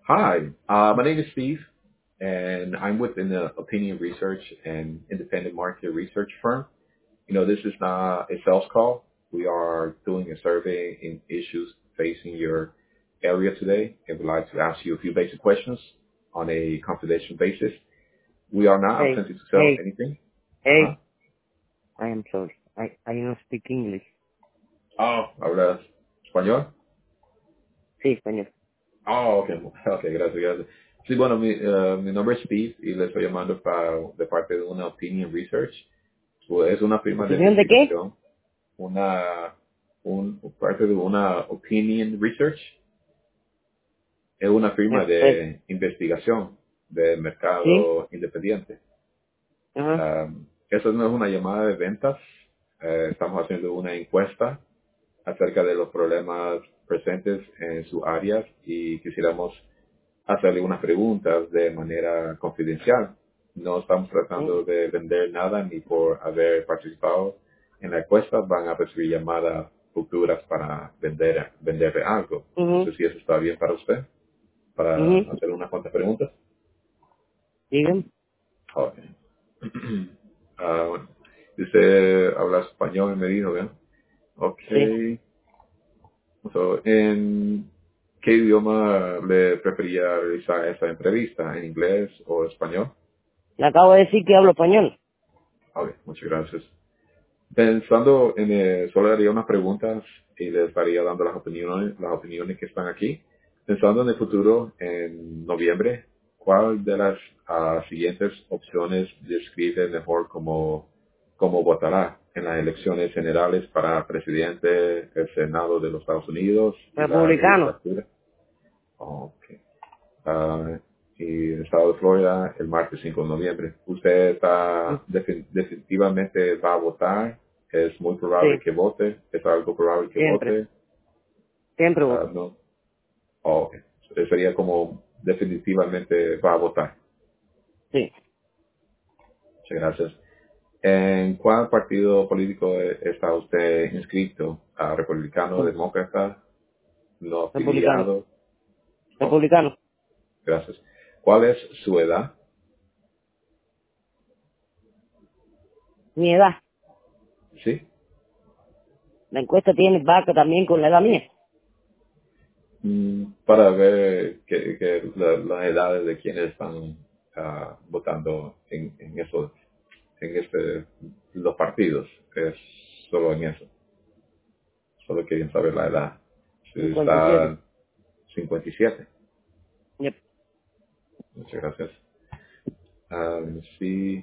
Hi, my name is Steve, and I'm with an opinion research and independent market research firm. This is not a sales call. We are doing a survey in issues facing your area today, and we'd like to ask you a few basic questions on a confidential basis. We are not Hey, attempting to sell hey, anything. Uh-huh. hey. I am sorry. I don't speak English. Oh, ¿hablas español? Sí, español. Oh, ok, ok, gracias. Sí, bueno, mi nombre es Steve y le estoy llamando de parte de una Opinion Research. Es una firma de ¿Opinión de qué? investigación, parte de una Opinion Research. Es una firma Pues, de investigación de sí. mercado independiente. Ajá. Esa no es una llamada de ventas. Estamos haciendo una encuesta acerca de los problemas presentes en sus áreas y quisiéramos hacerle unas preguntas de manera confidencial. No estamos tratando de vender nada ni por haber participado en la encuesta van a recibir llamadas futuras para venderle algo. No sé Mhm. si eso está bien para usted, para Mhm. hacer unas cuantas preguntas. Digan. Ok. Bueno. Usted habla español, me dijo, ¿verdad? Ok. Sí. So, ¿en qué idioma le prefería realizar esta entrevista? ¿En inglés o español? Le acabo de decir que hablo español. Ok, muchas gracias. Pensando en, solo haría unas preguntas y les estaría dando las opiniones que están aquí. Pensando en el futuro, en noviembre, ¿cuál de las siguientes opciones describe mejor cómo votará en las elecciones generales para presidente, el Senado de los Estados Unidos y la Republicano. legislatura? Ok. Ah, y el estado de Florida el martes 5 de noviembre. ¿Usted Mm, está definitivamente va a votar? ¿Es muy probable sí. que vote? ¿Es algo probable que Siempre. vote? Siempre voto. No. Oh, ok. Sería como definitivamente va a votar. Sí. Muchas gracias. ¿En cuál partido político está usted inscrito? ¿Republicano, Mm, demócrata, no Republicano. afiliado? Ok, Republicano. gracias. ¿Cuál es su edad? Mi edad. Sí. La encuesta tiene vaca también con la edad mía. Para ver las edades de quienes están votando en eso, los partidos, es solo en eso, solo quieren saber la edad. Si 57. está 57, Yep. muchas gracias. Sí,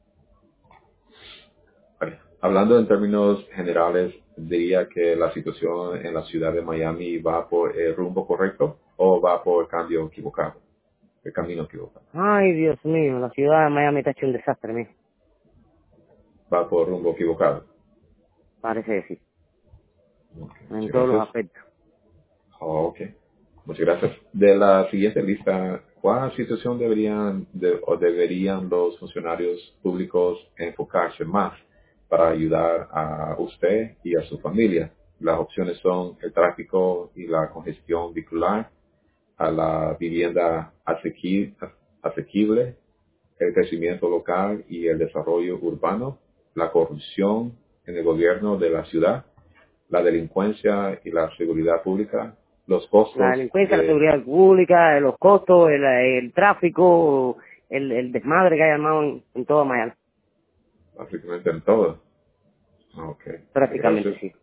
vale. Hablando en términos generales, diría que la situación en la ciudad de Miami va por el rumbo correcto o va por el camino equivocado, Ay, Dios mío. La ciudad de Miami está hecho un desastre, mío. va por rumbo equivocado. Parece que sí. Ok, En muchas todos los gracias. aspectos. Oh, ok, muchas gracias. De la siguiente lista, ¿cuál situación o deberían los funcionarios públicos enfocarse más para ayudar a usted y a su familia? Las opciones son el tráfico y la congestión vehicular, a la vivienda asequible, el crecimiento local y el desarrollo urbano, la corrupción en el gobierno de la ciudad, la delincuencia y la seguridad pública, los La costos delincuencia, la de seguridad pública, los costos, el tráfico, el desmadre que hay armado en todo Miami. básicamente en todo. Ok, muchas Prácticamente, gracias. sí.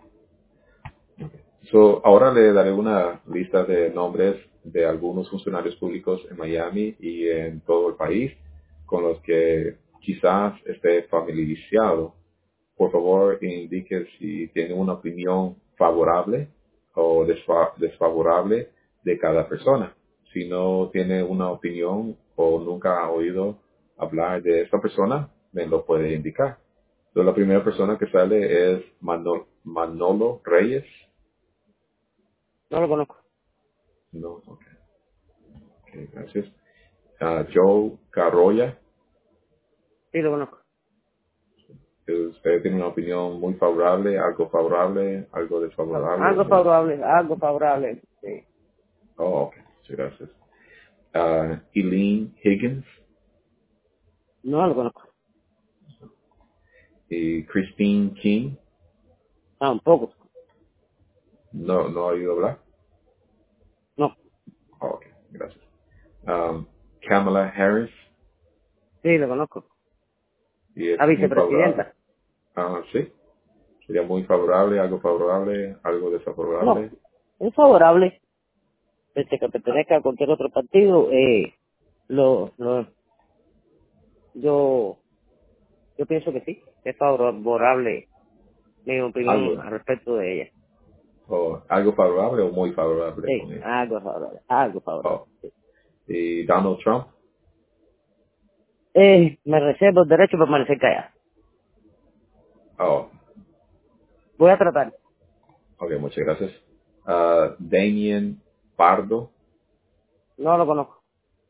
So, ahora le daré una lista de nombres de algunos funcionarios públicos en Miami y en todo el país con los que quizás esté familiarizado. Por favor, indique si tiene una opinión favorable o desfavorable de cada persona. Si no tiene una opinión o nunca ha oído hablar de esta persona, me lo puede indicar. Entonces, la primera persona que sale es Manolo Reyes. No lo conozco. No, ok, gracias. Joe Carroya. Sí lo conozco. Usted tiene una opinión muy favorable, algo desfavorable. Algo favorable, algo favorable. Sí. Oh, ok, muchas gracias. Eileen Higgins No lo conozco. y Christine King. Tampoco. No ha oído hablar. No. Ok, gracias. Kamala Harris, Sí, lo conozco. y es La muy favorable. vicepresidenta. Sí, sería muy favorable, algo No. desfavorable. Es favorable. Desde que Ah, pertenezca a cualquier otro partido, lo, lo, yo, yo pienso que sí. Es favorable mi opinión algo, al respecto de ella. o algo favorable o muy favorable Sí, con ella. algo favorable. Algo favorable. Oh, y Donald Trump. Me reservo el derecho a permanecer callado. Oh, Voy a tratar. ok, muchas gracias. Damien Pardo, No lo conozco.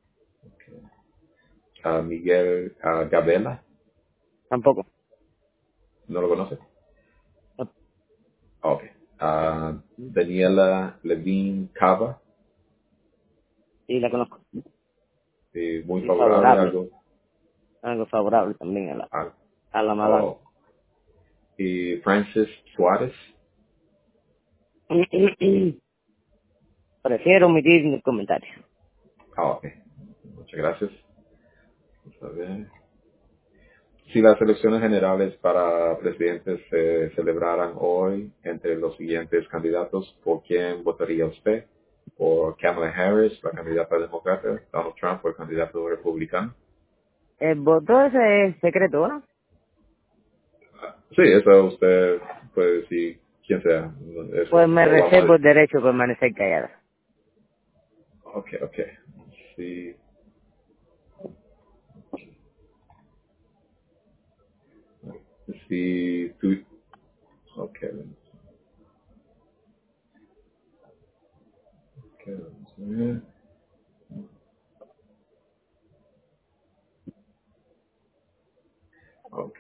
Miguel Gabela, Tampoco. ¿no lo conoce? No. Ok. Daniela Levine Cava, Sí, la conozco. muy Y favorable, favorable. Algo favorable también ah, a la madame. oh, y Francis Suárez. Prefiero omitir mis comentarios. Ok, muchas gracias. Vamos a ver. Si las elecciones generales para presidentes se celebraran hoy entre los siguientes candidatos, ¿por quién votaría usted? ¿Por Kamala Harris, la candidata demócrata? ¿Donald Trump, el candidato republicano? El voto ese es secreto, ¿no? Sí, eso usted puede decir quién sea. Eso Pues me no lo vamos a reservo el decir. derecho a permanecer callada. Ok. Sí, sí, tú, ok. Vamos a ver. Ok,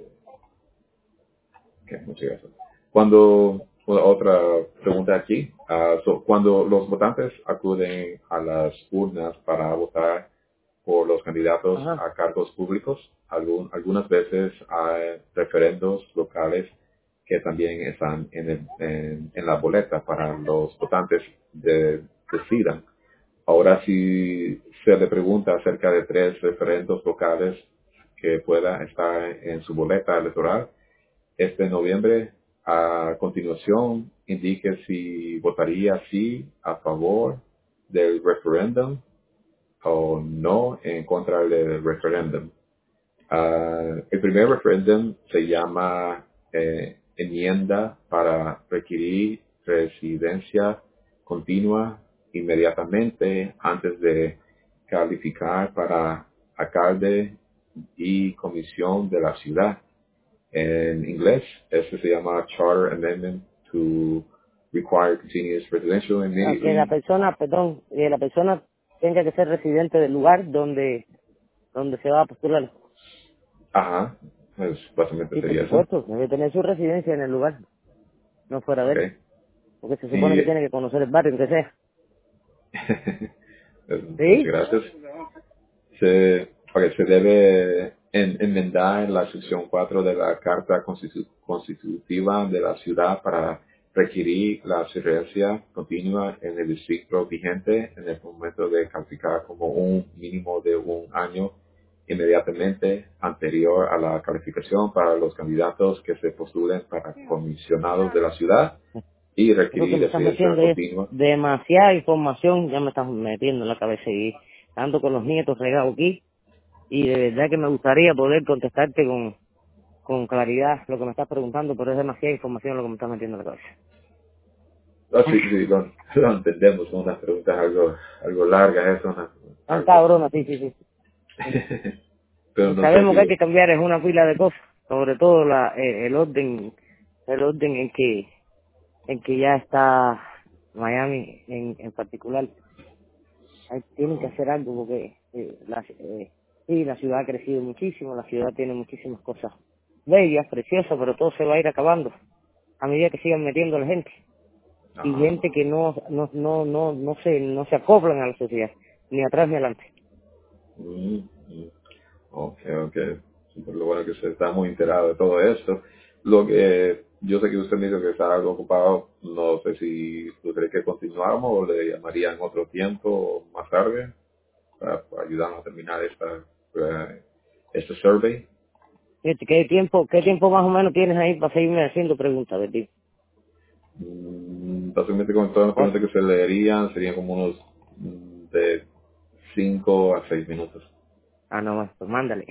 muchas gracias. Otra pregunta aquí, cuando los votantes acuden a las urnas para votar por los candidatos Ajá. a cargos públicos, algunas veces hay referendos locales que también están en la boleta para los votantes decidan. Ahora, si se le pregunta acerca de 3 referendos locales que pueda estar en su boleta electoral, este noviembre, a continuación, indique si votaría sí a favor del referéndum o no en contra del referéndum. El primer referéndum se llama enmienda para requerir residencia continua inmediatamente antes de calificar para alcalde y comisión de la ciudad. En inglés, este se llama Charter Amendment to Require Continuous Residential A que la Immediately. persona, perdón, que la persona tenga que ser residente del lugar donde se va a postular. Ajá, pues básicamente Sí, por sería eso. supuesto, debe tener su residencia en el lugar, no fuera de Ok. él. Porque se supone Y que tiene que conocer el barrio, que sea. muchas ¿Sí? gracias. Se debe enmendar la sección 4 de la Carta Constitutiva de la Ciudad para requerir la residencia continua en el distrito vigente en el momento de calificar como un mínimo de un año inmediatamente anterior a la calificación para los candidatos que se postulen para comisionados de la ciudad y Creo que requerir me estás residencia metiendo es continua. demasiada información, ya me estás metiendo en la cabeza y ando con los nietos regados aquí y de verdad que me gustaría poder contestarte con claridad lo que me estás preguntando, pero es demasiada información lo que me estás metiendo en la cabeza. Sí, lo entendemos, son unas preguntas algo largas, eso, Tan algo. cabrona, sí, sí, sí. Pero Y no sé sabemos si que hay que cambiar es una pila de cosas, sobre todo el orden en que ya está Miami en particular. Tienen que hacer algo porque sí, la ciudad ha crecido muchísimo, la ciudad tiene muchísimas cosas bellas, preciosas, pero todo se va a ir acabando a medida que sigan metiendo la gente y ajá, gente que no se acoplan a la sociedad. ni atrás ni adelante. Mm, mm. Ok. Súper lo bueno que usted está muy enterado de todo esto. Lo que yo sé que usted me dijo que está algo ocupado, no sé si usted cree que continuamos o le llamaría en otro tiempo o más tarde para ayudarnos a terminar este survey. ¿Qué tiempo más o menos tienes ahí para seguirme haciendo preguntas de ti? Básicamente con todas las Pues, preguntas que se leerían serían como unos de 5 a 6 minutos. no más, pues mándale.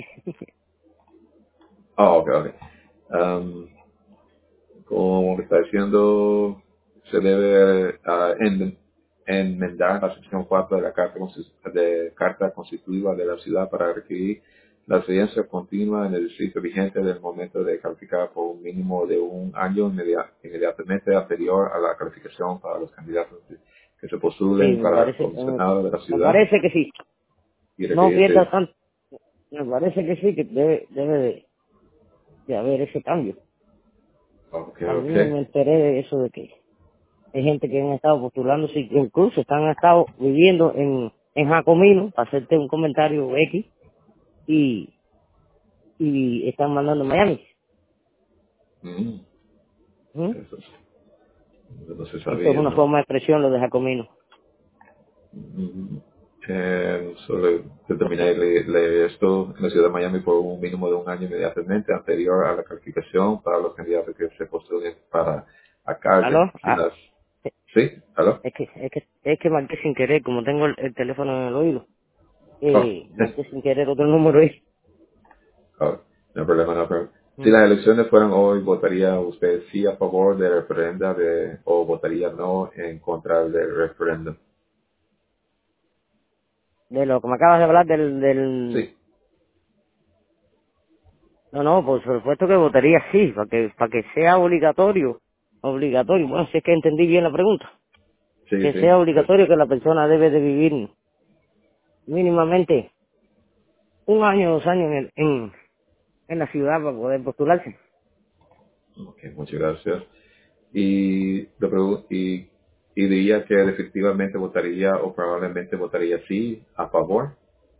Ok. Um, Como está diciendo, se debe enmendar la sección 4 de la Carta Constitutiva de la Ciudad para requerir la residencia continua en el distrito vigente del momento de calificar por un mínimo de un año inmediatamente anterior a la calificación para los candidatos que se Sí, postulen para el Senado de la me ciudad parece que sí. y No pierdas requerirse. tanto. Me parece que sí, que debe de haber ese cambio. También Ok. me enteré de eso de que hay gente que han estado postulándose y que incluso han estado viviendo en Jacomino, para hacerte un comentario X, y, y están mandando a Miami. Mm, ¿Mm? eso, no se Eso es sabía, una ¿no? forma de expresión lo de Jacomino. Solo determiné leer esto en la ciudad de Miami por un mínimo de un año inmediatamente anterior a la calificación para los candidatos que se postulen para ¿Aló? alcalde. ¿Sí? ¿Aló? Es que marqué sin querer, como tengo el teléfono en el oído. Oh, Marqué sin querer otro número ahí. oh, no problema, no problema. Si ¿Mm? las elecciones fueran hoy, ¿votaría usted sí a favor del referéndum o votaría no en contra del referéndum? De lo que me acabas de hablar del... Sí, No, por supuesto que votaría sí, para que sea obligatorio. Obligatorio, bueno, si es que entendí bien la pregunta. Que sí. sea obligatorio que la persona debe de vivir mínimamente un año, 2 años en la ciudad para poder postularse. Ok, muchas gracias. Y diría que definitivamente votaría o probablemente votaría sí a favor,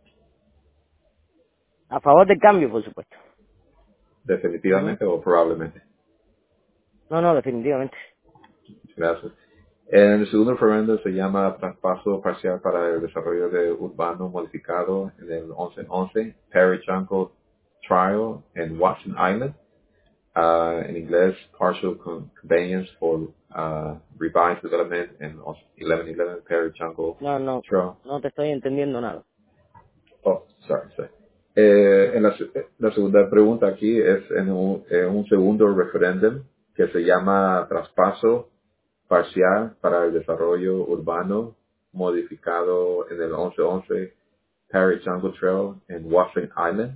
A favor del cambio, por supuesto. Ujú. definitivamente o probablemente. No, definitivamente. Gracias. En el segundo referéndum se llama traspaso parcial para el desarrollo de urbano modificado en el 1111 Perry Jungle Trial en Watson Island. En inglés, partial conveyance for revised development in 1111 Perry Jungle No, Trail. no te estoy entendiendo nada. Oh, sorry. La segunda pregunta aquí es en un segundo referéndum que se llama traspaso parcial para el desarrollo urbano modificado en el 1111 Parry Jungle Trail en Washington Island.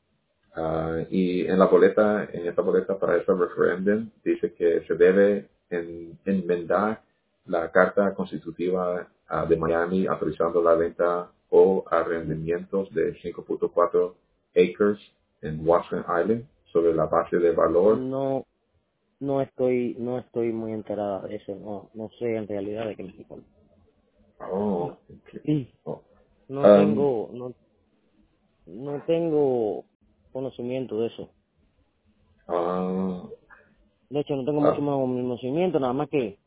Y en esta boleta para este referéndum dice que se debe enmendar la Carta Constitutiva de Miami autorizando la venta o arrendamientos de 5.4 acres en Washington Island sobre la base de valor. No, no estoy muy enterada de eso. No sé en realidad de qué me estoy hablando. Oh, ok. Sí. Oh. No Um, tengo, no tengo conocimiento de eso. ah, De hecho, no tengo mucho ah, más conocimiento, nada más que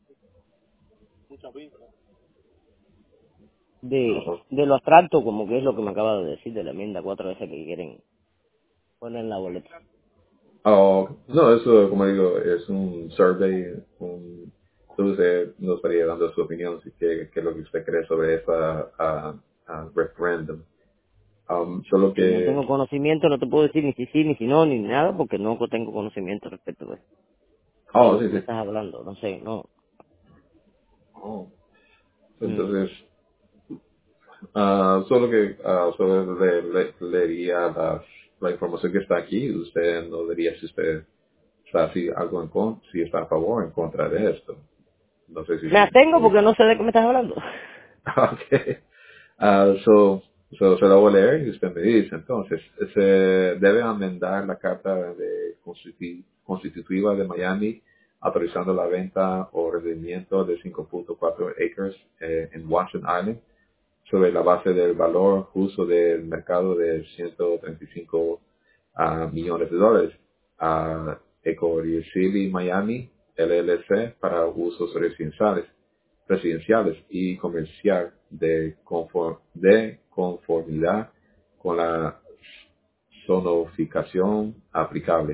ah, de lo abstracto, como que es lo que me acaba de decir de la enmienda 4 veces que quieren poner en la boleta. no, eso, como digo, es un survey, entonces nos estaría dando su opinión, así que qué es lo que usted cree sobre esta referéndum. Solo Si no que, tengo conocimiento, no te puedo decir ni si sí, ni si no, ni nada, porque no tengo conocimiento respecto de lo sí, que me sí. estás hablando. No sé, no. Oh, Mm. entonces, solo leería la información que está aquí, usted no diría si usted está así algo si está a favor o en contra de esto. No sé Me atengo si porque no sé de qué me estás hablando. Okay. Se lo voy a leer y usted me dice. Entonces, se debe amendar la Carta Constitutiva de Miami autorizando la venta o rendimiento de 5.4 acres en Washington Island sobre la base del valor justo del mercado de 135 millones de dólares a Eco City Miami LLC para usos residenciales y comercial de conformidad con la zonificación aplicable,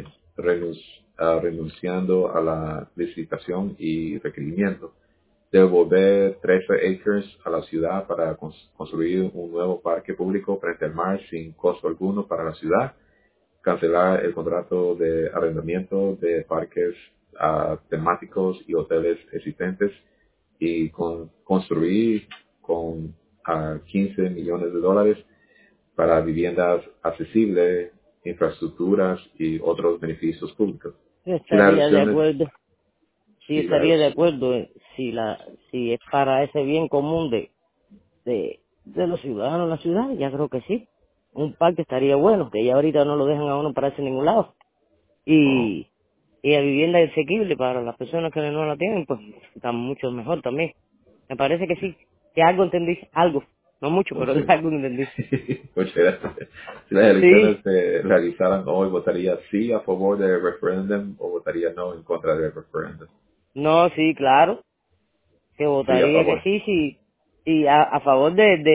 renunciando a la licitación y requerimiento. Devolver 13 acres a la ciudad para construir un nuevo parque público frente al mar sin costo alguno para la ciudad. Cancelar el contrato de arrendamiento de parques temáticos y hoteles existentes y construir con 15 millones de dólares para viviendas accesibles, infraestructuras y otros beneficios públicos. Si la Estaría de elección es, acuerdo. Sí, si la, estaría de acuerdo si es para ese bien común de los ciudadanos de la ciudad, ya creo que sí. Un parque estaría bueno, que ya ahorita no lo dejan a uno pararse en ningún lado. oh, Y la vivienda asequible para las personas que no la tienen, pues está mucho mejor también. Me parece que sí, que algo entendí, algo. No mucho, pero muchas, algo entendí. muchas gracias. Si las Sí, elecciones se realizaran hoy, ¿votaría sí a favor del referéndum o votaría no en contra del referéndum? no, sí, claro, que Sí, a votaría que favor. sí, sí, y a favor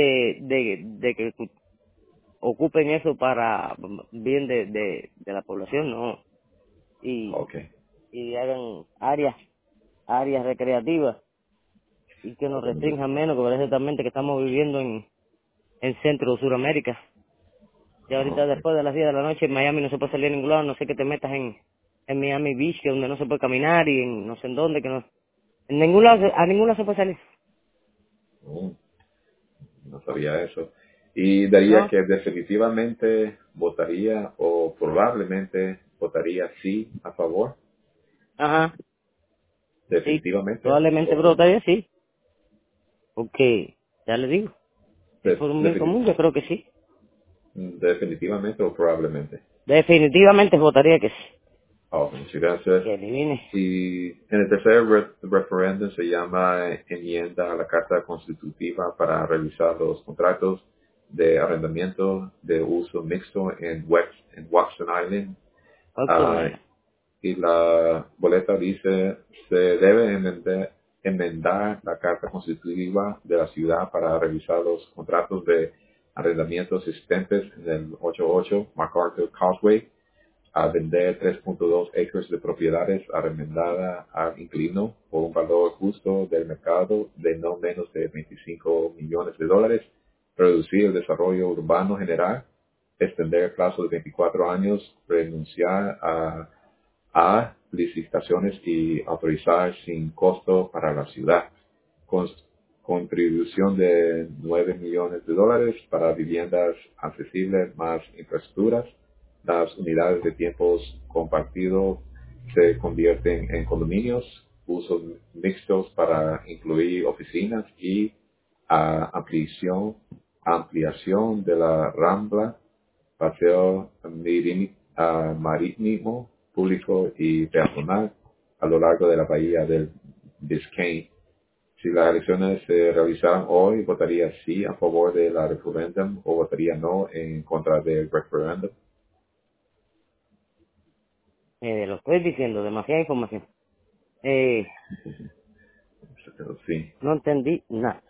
de que ocupen eso para bien de la población, ¿no? Y, Ok. y hagan áreas recreativas y que nos Ok, muchas restrinjan menos, porque parece también que estamos viviendo en Centro o Suramérica. Y ahorita ok. después de las 10 de la noche en Miami no se puede salir a ningún lado, no sé que te metas en Miami Beach, que donde no se puede caminar, y en no sé en dónde, que no, en ningún lado, a ningún lado se puede salir. Mm, no sabía eso. Y diría ¿No? que definitivamente votaría o probablemente votaría sí a favor. Ajá, sí, Definitivamente. probablemente O, brotaría, sí, porque, ya le digo, es por un bien común, yo creo que sí. definitivamente o probablemente. Definitivamente votaría que sí. Oh, muchas gracias. Que elimine. Y en el tercer referéndum se llama enmienda a la Carta Constitutiva para revisar los contratos de arrendamiento de uso mixto en Watson Island. Ah, Oxonaya. y la boleta dice se debe enmendar la Carta Constitutiva de la ciudad para revisar los contratos de arrendamiento existentes en el 88 MacArthur Causeway a vender 3.2 acres de propiedades arrendadas al inquilino por un valor justo del mercado de no menos de 25 millones de dólares, reducir el desarrollo urbano general, extender el plazo de 24 años, renunciar a licitaciones y autorizar sin costo para la ciudad. Cons- Contribución de 9 millones de dólares para viviendas accesibles más infraestructuras. Las unidades de tiempos compartidos se convierten en condominios, usos mixtos para incluir oficinas y ampliación de la Rambla, paseo marítimo, público y peatonal a lo largo de la bahía del Biscayne. Si las elecciones se realizaran hoy, votaría sí a favor de la referéndum o votaría no en contra del referéndum. Lo estoy diciendo, demasiada información. Eh, Pero sí. no entendí nada.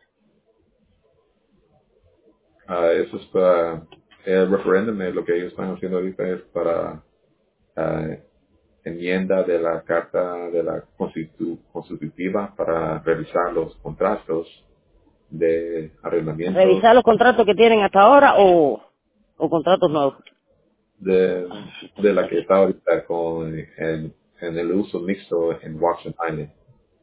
Eso es para el referéndum, lo que ellos están haciendo ahorita es para ah, enmienda de la Carta de la Constitutiva para revisar los contratos de arrendamiento ¿Revisar los contratos que tienen hasta ahora o contratos nuevos? de la que está ahorita en el uso mixto en Washington Island.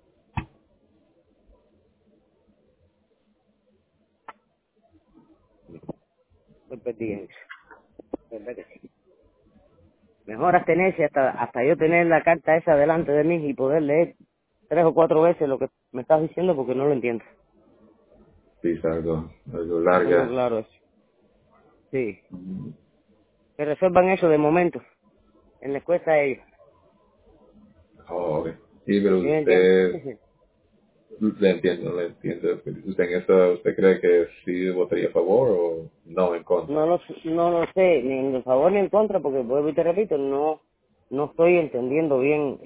Estoy perdido en eso. ¿Verdad que sí? Mejor abstenerse hasta yo tener la carta esa delante de mí y poder leer 3 o 4 veces lo que me estás diciendo porque no lo entiendo. Sí, es algo No tengo larga. claro eso. Sí. Mm, Que resuelvan eso de momento. En la encuesta a ellos. Oh, ok. Sí, pero ¿Sí me entiendes? usted, Le entiendo, le entiendo. ¿Usted en esto, usted cree que sí votaría a favor o no en contra? No lo sé, ni en favor ni en contra, porque vuelvo y te repito, no estoy entendiendo bien,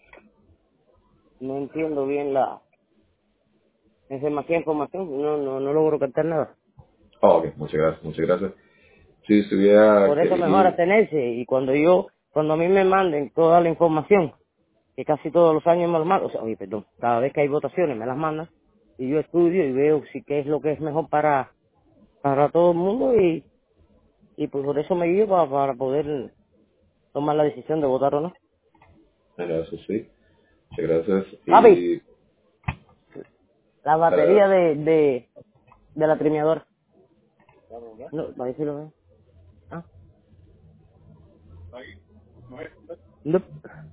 no entiendo bien es demasiada información, no logro captar nada. Oh, ok, muchas gracias, muchas gracias. Si estuviera Por que eso mejor elegir, abstenerse, y cuando a mí me manden toda la información, que casi todos los años me lo mandan, o sea, oye, perdón, cada vez que hay votaciones me las mandan, y yo estudio y veo si qué es lo que es mejor para todo el mundo, y pues por eso me guío para poder tomar la decisión de votar o no. en eso sí, muchas gracias. Papi, Y la eh, batería de la trimeadora. No, para decirlo bien. Ah, no.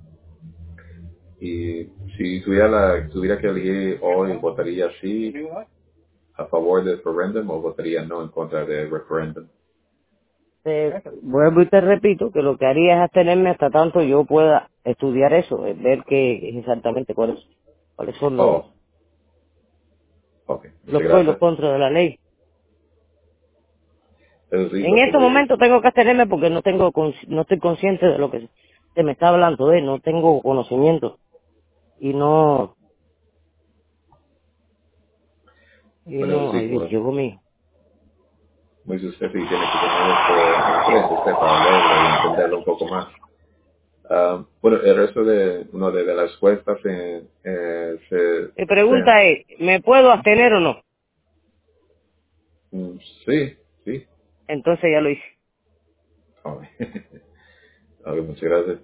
y si tuviera que elegir hoy, ¿votaría sí a favor del referéndum o votaría no en contra del referéndum? Vuelvo y te repito que lo que haría es abstenerme hasta tanto yo pueda estudiar eso, ver qué es exactamente cuáles son Oh, ok, los muchas pros y los gracias. contras de la ley. Eso sí, En lo que este voy, momento tengo que abstenerme porque no estoy consciente de lo que se me está hablando, no tengo conocimiento y bueno, eso sí, ay Dios, como, llegó mi. como dice usted, sí tiene que tener esto enfrente usted para leerlo y entenderlo un poco más. Bueno, el resto de las encuestas Mi pregunta es, ¿me puedo abstener o no? mm, sí, sí. Entonces ya lo hice. Oh, ok, muchas gracias.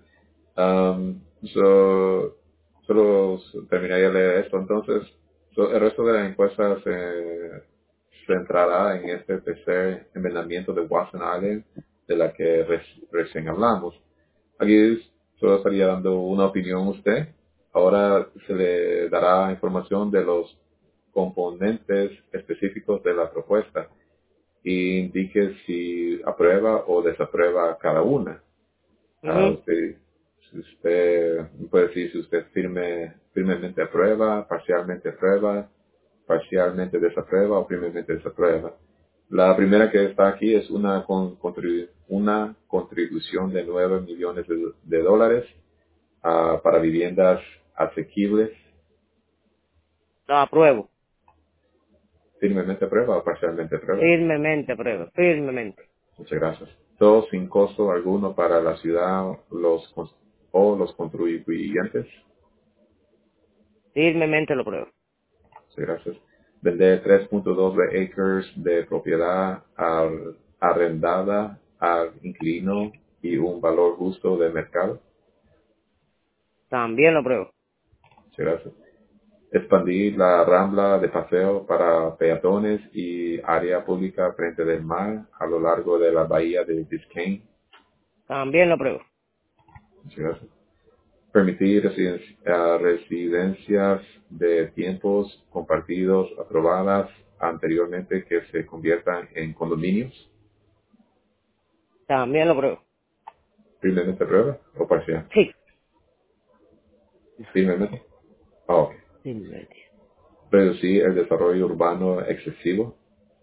So, solo terminaría de leer esto entonces. El resto de la encuesta se centrará en este tercer enmendamiento de Watson Island de la que recién hablamos. Aquí solo estaría dando una opinión a usted. Ahora se le dará información de los componentes específicos de la propuesta y indique si aprueba o desaprueba cada una. Ujú. Usted, si usted puede decir si usted firmemente aprueba, parcialmente desaprueba o firmemente desaprueba. La primera que está aquí es una contribución de 9 millones de dólares para viviendas asequibles. Lo apruebo. ¿Firmemente aprueba o parcialmente aprueba? Firmemente apruebo, firmemente. Muchas gracias. Todo sin costo alguno para la ciudad o los contribuyentes. Firmemente lo apruebo. Muchas gracias. Vender 3.2 de acres de propiedad arrendada al inquilino y un valor justo de mercado. También lo apruebo. Muchas gracias. Expandir la rambla de paseo para peatones y área pública frente del mar a lo largo de la bahía de Biscayne. También lo apruebo. Muchas gracias. Permitir residencias de tiempos compartidos aprobadas anteriormente que se conviertan en condominios. También lo apruebo. Firmemente prueba o parcial. Sí. Firmemente. Ah, ok. Firmemente. Reducir el desarrollo urbano excesivo.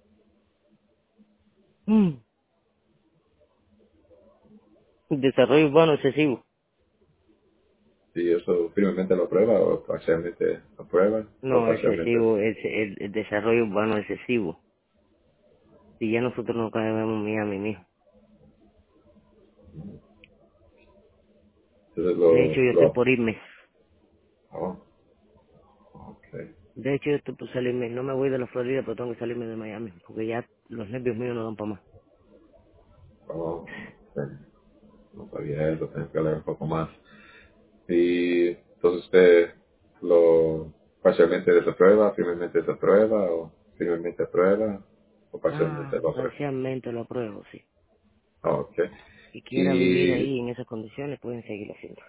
Mm. Desarrollo urbano excesivo. Si eso firmemente lo aprueba o parcialmente aprueba o No, parcialmente. excesivo, el desarrollo urbano excesivo. Si ya nosotros no caemos en Miami, mijo. Entonces De hecho, yo estoy por irme. oh, ok. De hecho, yo estoy por salirme. No me voy de la Florida, pero tengo que salirme de Miami. Porque ya los nervios míos no dan para más. Oh, ok. No sabía eso, tengo que hablar un poco más. Y entonces usted lo parcialmente desaprueba, firmemente desaprueba o firmemente aprueba o parcialmente lo aprueba. Parcialmente lo apruebo, sí. Ah, ok. Si quiera vivir Y ahí en esas condiciones, pueden seguirlo haciendo.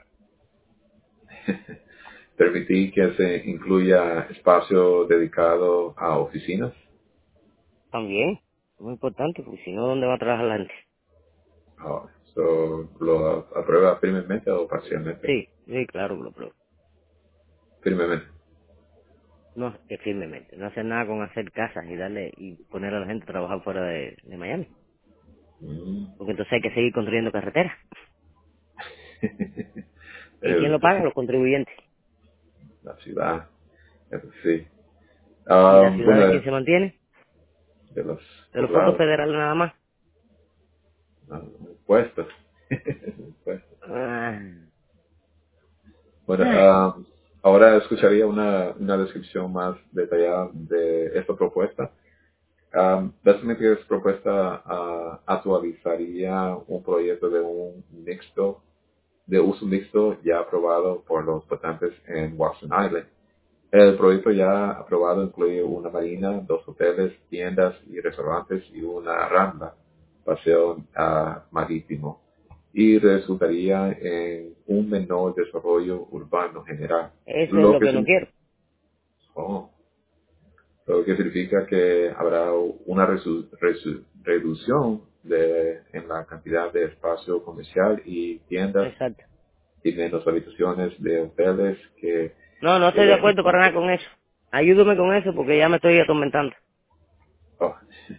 permitir que se incluya espacio dedicado a oficinas. También. Muy importante, porque si no, ¿dónde va a trabajar la gente? Ah, ¿lo aprueba firmemente o parcialmente? Sí, sí, claro que lo apruebo. Firmemente. No, que firmemente. No hacer nada con hacer casas y darle y poner a la gente a trabajar fuera de Miami. Mm. Porque entonces hay que seguir construyendo carreteras. ¿Y quién El- lo paga? Los contribuyentes. la ciudad, eso sí. ¿Y la ciudad Bueno, de quién se mantiene? de los De los fondos poblados, federales nada más. impuestos. Impuestos. Ah. Bueno, Ay, ahora escucharía una descripción más detallada de esta propuesta. Básicamente esta propuesta actualizaría un proyecto de un mixto, de uso mixto ya aprobado por los votantes en Watson Island. El proyecto ya aprobado incluye una marina, dos hoteles, tiendas y restaurantes y una rambla, paseo marítimo, y resultaría en un menor desarrollo urbano general, eso es lo lo que, que no quiero. oh, lo que significa que habrá una reducción en la cantidad de espacio comercial y tiendas Exacto. y menos habitaciones de hoteles No, no que estoy de acuerdo para nada con eso. Ayúdame con eso porque ya me estoy atormentando. oh,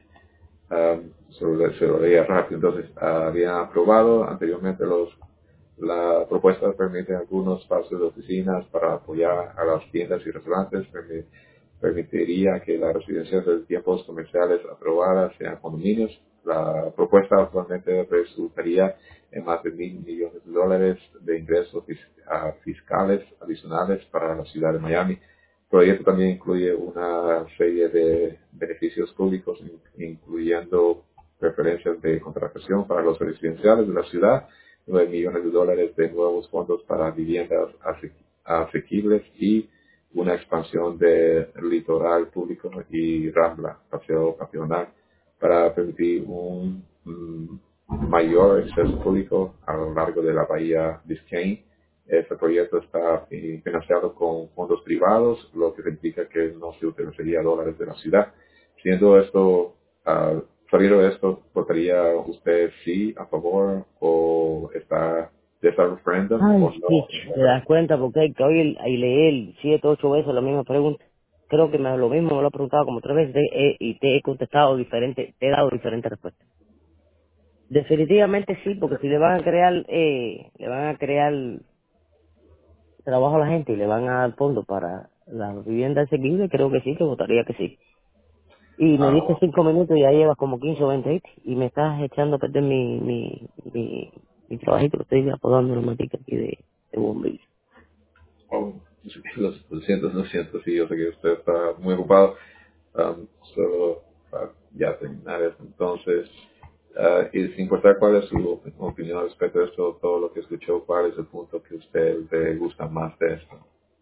se lo leía rápido. Entonces, había aprobado anteriormente la propuesta permite algunos espacios de oficinas para apoyar a las tiendas y restaurantes, permitiría que las residencias de tiempos comerciales aprobadas sean condominios. La propuesta actualmente resultaría en más de $1,000 millones de ingresos fiscales adicionales para la ciudad de Miami. El proyecto también incluye una serie de beneficios públicos, incluyendo preferencias de contratación para los residenciales de la ciudad, $9 millones de nuevos fondos para viviendas asequibles y una expansión de litoral público y rambla, paseo peatonal, para permitir un mayor acceso público a lo largo de la bahía Biscayne. Este proyecto está financiado con fondos privados, lo que significa que no se utilizaría dólares de la ciudad. Siendo esto, sabiendo esto, ¿votaría usted sí a favor o está de este referéndum Ay, o no? sí, te das cuenta porque hay que oír y leer 7, 8 veces la misma pregunta. Creo que lo mismo me lo he preguntado como 3 veces y te he contestado diferente, te he dado diferentes respuestas. Definitivamente sí, porque si le van a crear trabajo a la gente y le van a dar fondos para la vivienda asequible, creo que sí, que votaría que sí. Y me diste Ah, 5 minutos y ya llevas como 15 o 20 ¿viste? Y me estás echando a perder mi trabajito que estoy apodando una matica aquí de bombillo. oh, lo siento, sí, yo sé que usted está muy ocupado. Solo para ya terminar esto, entonces, y sin importar cuál es su opinión respecto a esto, todo lo que escuchó, cuál es el punto que a usted le gusta más de esto.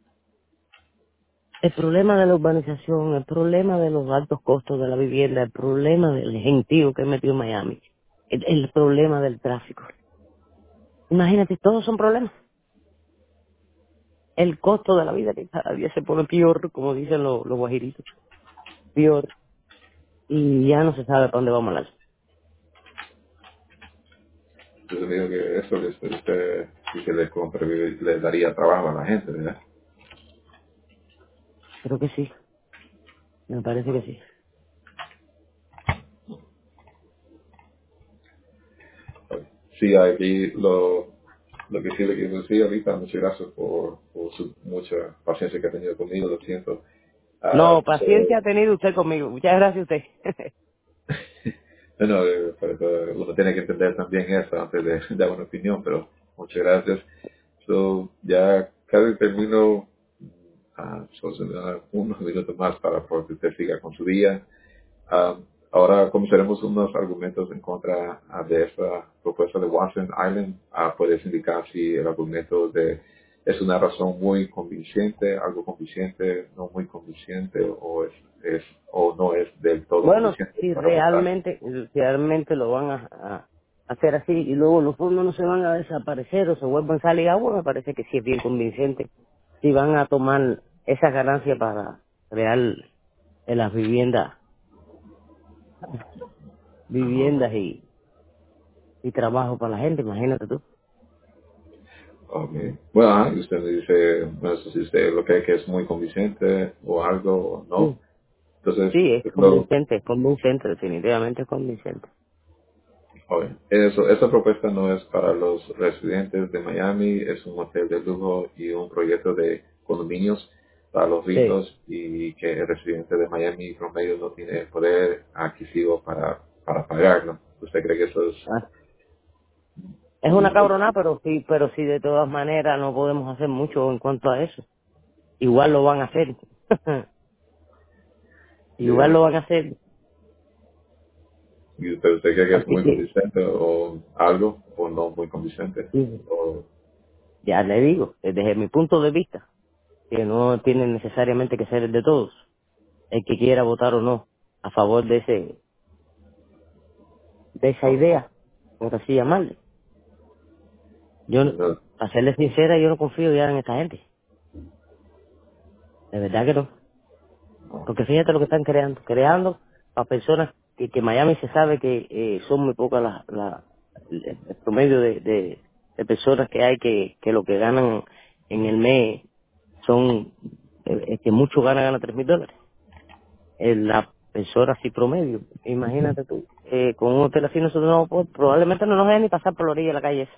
El problema de la urbanización, el problema de los altos costos de la vivienda, el problema del gentío que he metido en Miami, el problema del tráfico. Imagínate, todos son problemas. El costo de la vida que cada día se pone peor, como dicen los guajiritos, peor, y ya no se sabe para dónde vamos a lanzar. Entonces digo que eso usted, si se le compra, le daría trabajo a la gente, ¿verdad? Creo que sí, me parece que sí. Sí, aquí lo que sí le quiero decir ahorita, muchas gracias por su mucha paciencia que ha tenido conmigo, lo siento. No, So, paciencia ha tenido usted conmigo. Muchas gracias a usted. bueno, por eso uno tiene que entender también eso antes de dar una opinión, pero muchas gracias. So, ya casi termino, so, se me da unos minutos más para que usted siga con su día. Ahora comenzaremos unos argumentos en contra de esta propuesta de Watson Island. Puedes indicar si el argumento es una razón muy convincente, algo convincente, no muy convincente, o no es del todo Bueno, convincente si para votar. realmente lo van a hacer así y luego los fondos no se van a desaparecer o se vuelven a salir agua, me parece que sí es bien convincente. Si van a tomar esa ganancia para crear las viviendas y trabajo para la gente, imagínate tú. Okay. Bueno, y usted me dice, bueno, si usted lo cree que es muy convincente o algo, o no. Sí, Entonces, sí, lo, es convincente, definitivamente es convincente. okay. Esa propuesta no es para los residentes de Miami, es un hotel de lujo y un proyecto de condominios para los Sí. ricos y que el residente de Miami promedio no tiene poder adquisitivo para pagarlo. ¿Usted cree que eso es Ah, es una justo? cabronada, pero sí de todas maneras no podemos hacer mucho en cuanto a eso. Igual lo van a hacer. Igual Yeah. lo van a hacer. ¿Y usted cree que es Así muy que, convincente o algo o no muy convincente? sí, O, ya le digo, desde mi punto de vista, que no tiene necesariamente que ser el de todos, el que quiera votar o no a favor de esa o- idea, por así llamarle. Yo, no, para serle sincera, yo no confío ya en esta gente. De verdad que no. no. Porque fíjate lo que están creando a personas que Miami se sabe que son muy pocas el promedio de personas que hay que lo que ganan en el mes son, que mucho gana $3,000. La persona así promedio, imagínate tú, con un hotel así nosotros no, pues, probablemente no nos dejen ni pasar por la orilla de la calle esa.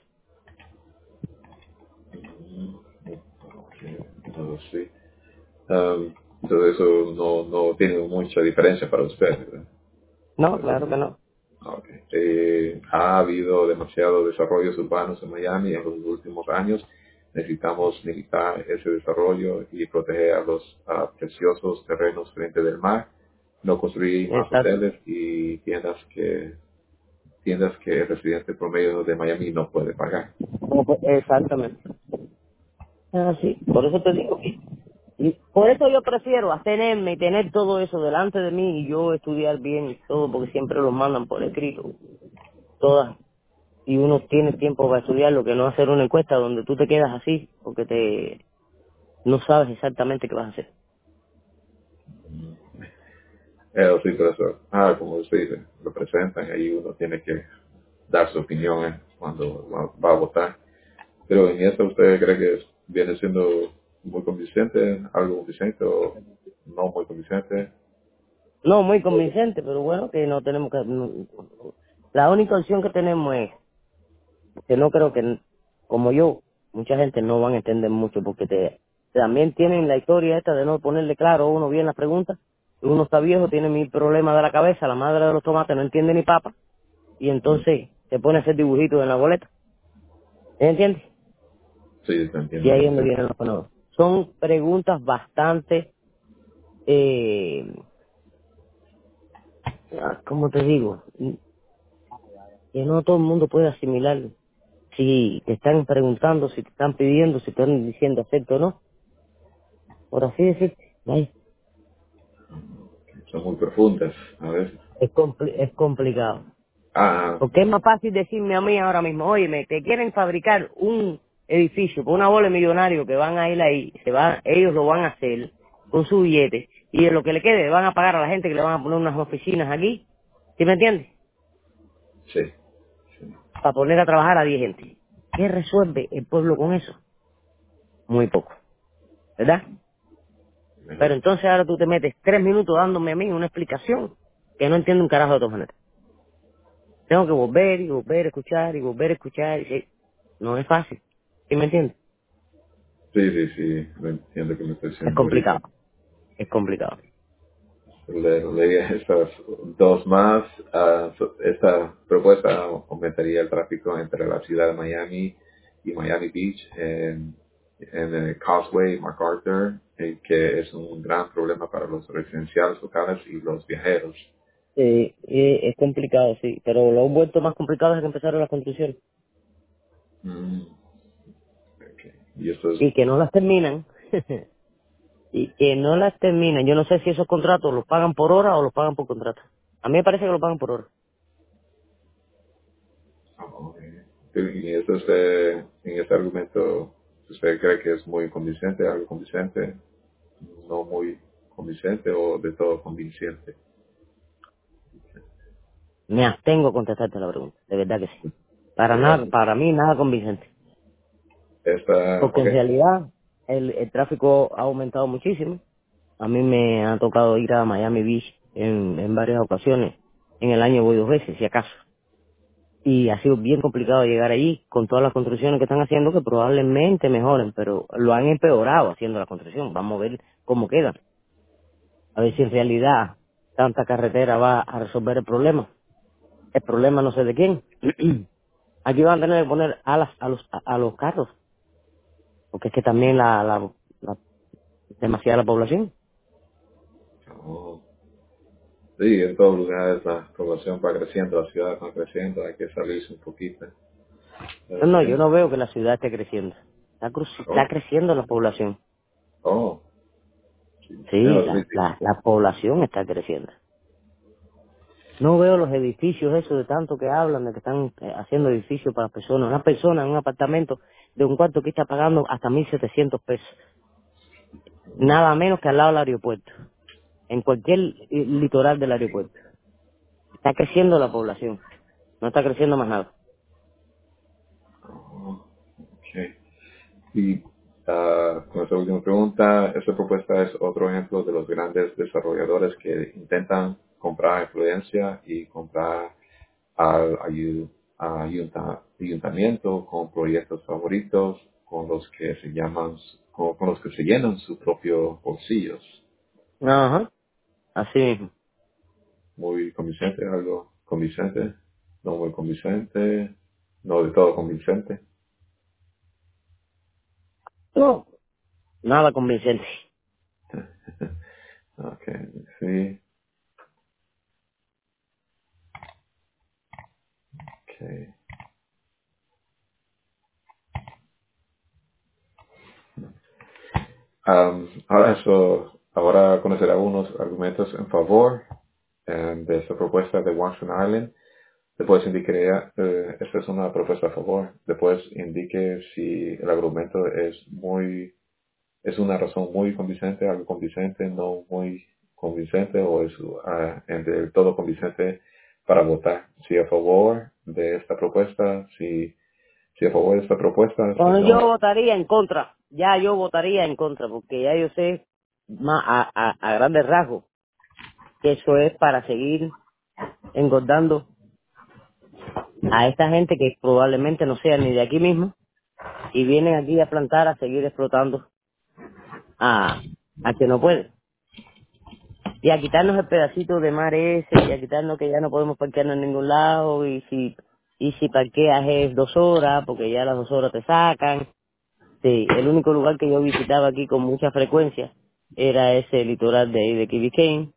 No, sí. Entonces eso no tiene mucha diferencia para usted, ¿verdad? No, claro que no. Okay. Ha habido demasiados desarrollos urbanos en Miami en los últimos años. Necesitamos militar ese desarrollo y proteger a los preciosos terrenos frente del mar, no construir más Exacto. hoteles y tiendas que el residente promedio de Miami no puede pagar. Exactamente. Ah, sí, por eso te digo que y por eso yo prefiero tenerme y tener todo eso delante de mí y yo estudiar bien y todo, porque siempre lo mandan por escrito, todas, y uno tiene tiempo para estudiar, lo que no hacer una encuesta donde tú te quedas así, porque no sabes exactamente qué vas a hacer. Sí, pero eso, como usted dice, lo presentan y ahí uno tiene que dar su opinión cuando va a votar. Pero en esta usted cree que viene siendo muy convincente, algo convincente o no muy convincente. No muy convincente, pero bueno, que no tenemos que... la única opción que tenemos es que no creo que, como yo, mucha gente no van a entender mucho porque también tienen la historia esta de no ponerle claro a uno bien las preguntas. Uno está viejo, tiene mi problema de la cabeza, la madre de los tomates no entiende ni papa y entonces se pone a hacer dibujitos en la boleta. ¿Entiendes? Sí, te Y entiendo ahí es donde perfecto. vienen los fenómenos. Son preguntas bastante, ¿cómo te digo? Que no todo el mundo puede asimilar. Si te están preguntando, si te están pidiendo, si te están diciendo acepto o no, por así decirte. Vaya. Son muy profundas a veces. Es complicado. Ah, Porque es más fácil decirme a mí ahora mismo, oye, que quieren fabricar un edificio por una bola de millonarios que van a ir ahí, ellos lo van a hacer con su billete, y de lo que le quede van a pagar a la gente que le van a poner unas oficinas aquí, ¿sí me entiendes? sí. Sí. Para poner a trabajar a 10 gente. ¿Qué resuelve el pueblo con eso? Muy poco, ¿verdad? Pero Mejor. entonces ahora tú te metes 3 minutos dándome a mí una explicación que no entiendo un carajo de todas maneras. Tengo que volver y volver a escuchar y volver a escuchar. No es fácil. ¿Sí me entiendes? Sí, sí, sí, lo entiendo que me estoy Es diciendo ahorita. complicado. Es complicado. Leí estas dos más. Esta propuesta aumentaría el tráfico entre la ciudad de Miami y Miami Beach en el Causeway MacArthur, que es un gran problema para los residenciales locales y los viajeros. Es complicado, sí. Pero lo han vuelto más complicado desde que empezaron las construcciones. Mm, okay. Y esto es, Y que no las terminan. Y que no las terminan. Yo no sé si esos contratos los pagan por hora o los pagan por contrato. A mí me parece que los pagan por hora. okay. Y esto en este argumento, ¿usted cree que es muy convincente, algo convincente, no muy convincente o de todo convincente? Me abstengo a contestarte la pregunta. De verdad que sí. Gracias. Para mí nada convincente. Esta, Porque ok. en realidad el tráfico ha aumentado muchísimo. A mí me ha tocado ir a Miami Beach en varias ocasiones. En el año voy 2 veces, si acaso. Y ha sido bien complicado llegar allí con todas las construcciones que están haciendo, que probablemente mejoren, pero lo han empeorado haciendo la construcción. Vamos a ver cómo queda. A ver si en realidad tanta carretera va a resolver el problema. El problema no sé de quién. Aquí van a tener que poner alas a los carros, porque es que también la demasiada la población. Oh, sí, en todos lugares la población va creciendo, la ciudad va creciendo, hay que salirse un poquito. No, Pero no, yo sí. no veo que la ciudad esté creciendo. Está Oh, creciendo la población. oh, Sí, no, sí, sí. la población está creciendo. No veo los edificios esos de tanto que hablan de que están haciendo edificios para personas. Una persona en un apartamento de un cuarto que está pagando hasta 1.700 pesos. Nada menos que al lado del aeropuerto. En cualquier litoral del aeropuerto. Está creciendo la población. No está creciendo más nada. Oh, ok. Y con esta última pregunta, esta propuesta es otro ejemplo de los grandes desarrolladores que intentan comprar influencia y comprar al ayuntamiento con proyectos favoritos, con los que se llaman, con los que se llenan sus propios bolsillos. Ajá. Así mismo. Muy convincente, algo convincente, no muy convincente, no de todo convincente. No, nada convincente. Okay, sí, okay. Ahora conocerá unos argumentos en favor de esta propuesta de Washington Island. Después indique, esta es una propuesta a favor. Después indique si el argumento es una razón muy convincente, algo convincente, no muy convincente, o es del todo convincente para votar. Si a favor de esta propuesta, si a favor de esta propuesta, Bueno, yo presiona. votaría en contra. Ya yo votaría en contra, porque ya yo sé más a grandes rasgos que eso es para seguir engordando a esta gente que probablemente no sea ni de aquí mismo y vienen aquí a plantar a seguir explotando a que no puede. Y a quitarnos el pedacito de mar ese y a quitarnos que ya no podemos parquearnos en ningún lado y si parqueas es 2 horas porque ya las 2 horas te sacan. Sí, el único lugar que yo visitaba aquí con mucha frecuencia era ese litoral de ahí de Key Biscayne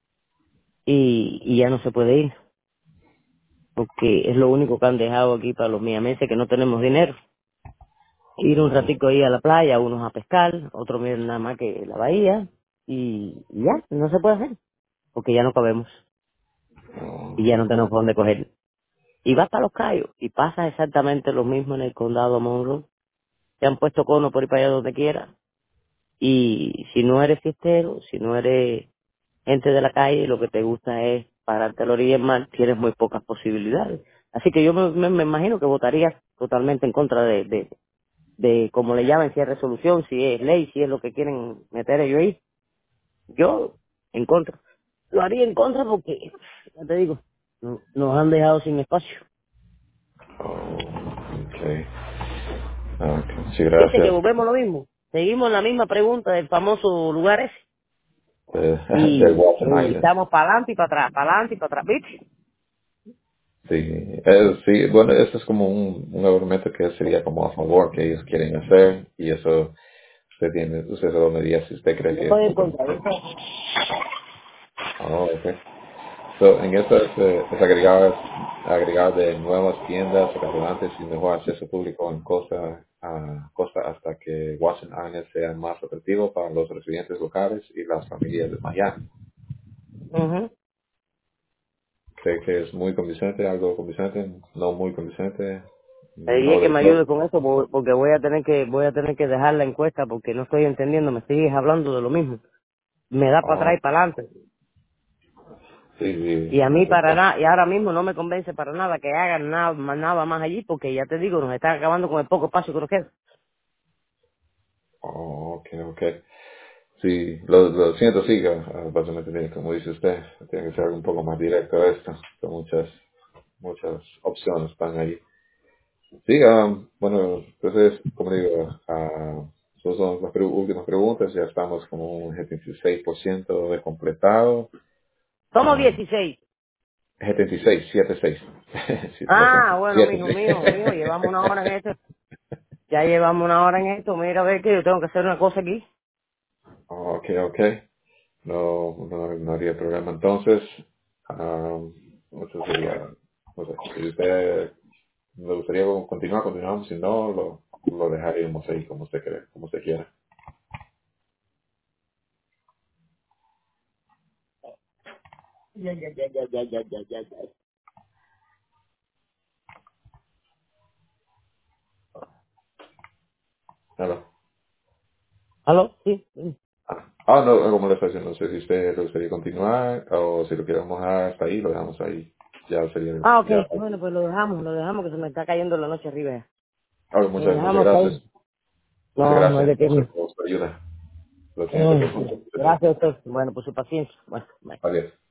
y ya no se puede ir porque es lo único que han dejado aquí para los miameses que no tenemos dinero. Ir un ratico ahí a la playa, unos a pescar, otros miren nada más que la bahía y ya, no se puede hacer porque ya no cabemos y ya no tenemos por dónde coger. Y vas para Los Cayos y pasa exactamente lo mismo en el condado Monroe. Te han puesto cono por ir para allá donde quiera y si no eres fiestero, si no eres gente de la calle, lo que te gusta es pararte a la orilla del mar, tienes muy pocas posibilidades. Así que yo me imagino que votarías totalmente en contra de como le llaman, si es resolución, si es ley, si es lo que quieren meter ellos ahí. Yo, en contra. Lo haría en contra porque, ya te digo, nos han dejado sin espacio. Okay. Okay, sí, Viste que gracias. volvemos a lo mismo. Seguimos en la misma pregunta del famoso lugar ese. Del Y Washington Island. estamos para adelante y para atrás, para adelante y para atrás. ¿Viste? Sí, sí, bueno, eso es como un argumento que sería como a favor que ellos quieren hacer, y eso usted solo me diría si usted cree Yo que es estoy en muy contra. convincente. Oh, okay. So, en esto es agregar de nuevas tiendas, restaurantes y mejor acceso público en costa hasta que Washington Island sea más atractivo para los residentes locales y las familias de Miami. Ujú. ¿Cree que es muy convincente, algo convincente, no muy convincente, Pediría no que del me todo? ayude con eso porque voy a tener que dejar la encuesta porque no estoy entendiendo, me sigues hablando de lo mismo. Me da para atrás Oh, y para adelante. sí, Y sí, a mí para entiendo. nada, y ahora mismo no me convence para nada que hagan nada más allí porque ya te digo, nos están acabando con el poco espacio que nos queda. Oh, ok, ok. Sí, lo siento, sí, básicamente, como dice usted, tiene que ser algo un poco más directo esto, con muchas opciones están ahí. Sí, bueno, entonces, como digo, esas son las últimas preguntas, ya estamos como un 76% de completado. Somos Um, 16. 76, 76. Sí, lo siento. Ah, bueno, 7. mijo, llevamos una hora en esto. Ya llevamos una hora en esto. Mira, a ver que yo tengo que hacer una cosa aquí. Ok, ok. No habría problema. Entonces, eso sería, no sé, si usted me gustaría continuar, continuamos, si no, lo dejaríamos ahí como usted quiera, como usted quiera. Ya. Claro. ¿Aló? Sí. Sí. No, como le estoy diciendo, no sé si usted le gustaría continuar o si lo queremos dejar hasta ahí, lo dejamos ahí. Ya sería, Ah, ok. ya. Bueno, pues lo dejamos, que se me está cayendo la noche arriba ya. Lo Muchas dejamos hasta gracias. ahí. Muchas No, no hay gracias de qué. entonces por su ayuda. Lo siento que fue mucho tiempo. Gracias a usted. Bueno, por su paciencia. Bueno, bye. Adiós.